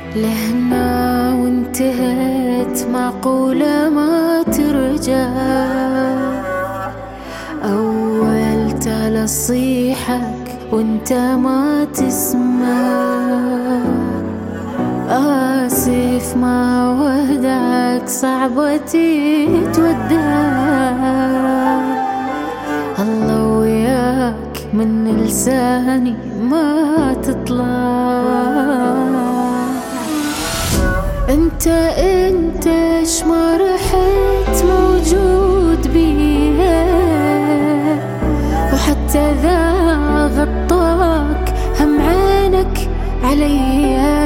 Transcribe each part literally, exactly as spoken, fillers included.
لهنا وانتهت معقولة ما ترجع. أولت على صيحك وانت ما تسمع. آسف ما ودعك صعبة تتودع. الله وياك من لساني ما تطلع. انت انت اش ما رحت موجود بيها، وحتى ذا غطاك هم عينك عليا.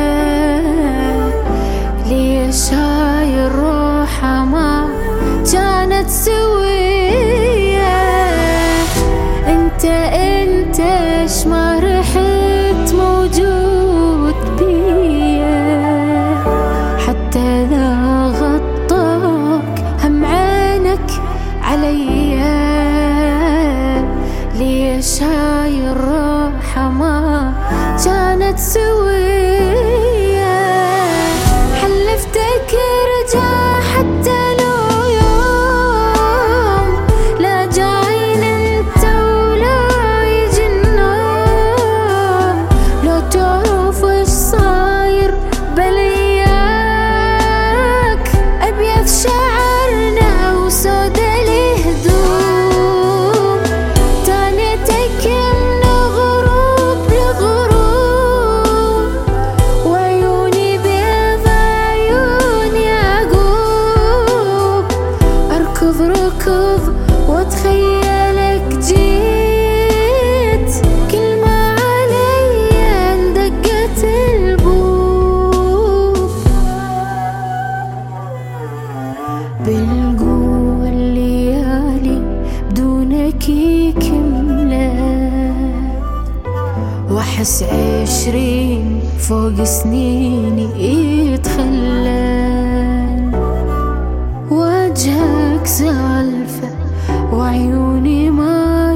ليش هاي الروحة ما كانت سوية؟ انت انت اش ما رحت موجود بيا، حتى ذا غطاك هم عينك عليا. ليش هاي الروحة ما كانت سوية؟ حلفتك ارجع حتى لو يوم، لا جاين انت ولا يجي النوم. لو تعرف ايش صاير بلياك، ابيض شعرنا وسود الهدوم. تانيتك من غروب لغروب، وعيوني بيض عيون يعقوب. اركض ركض واتخيلك جيت، كل ما علي اندقت البوب. بالقوة الليالي بدونك يكملت، واحس عشرين فوق سنيني يتخلل. وجهك سالفة وعيوني ما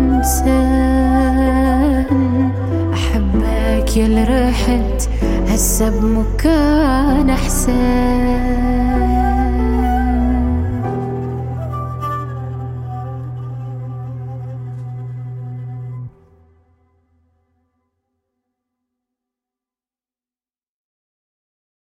ينسان. أحبك يا اللي رحت هسه بمكان أحسن.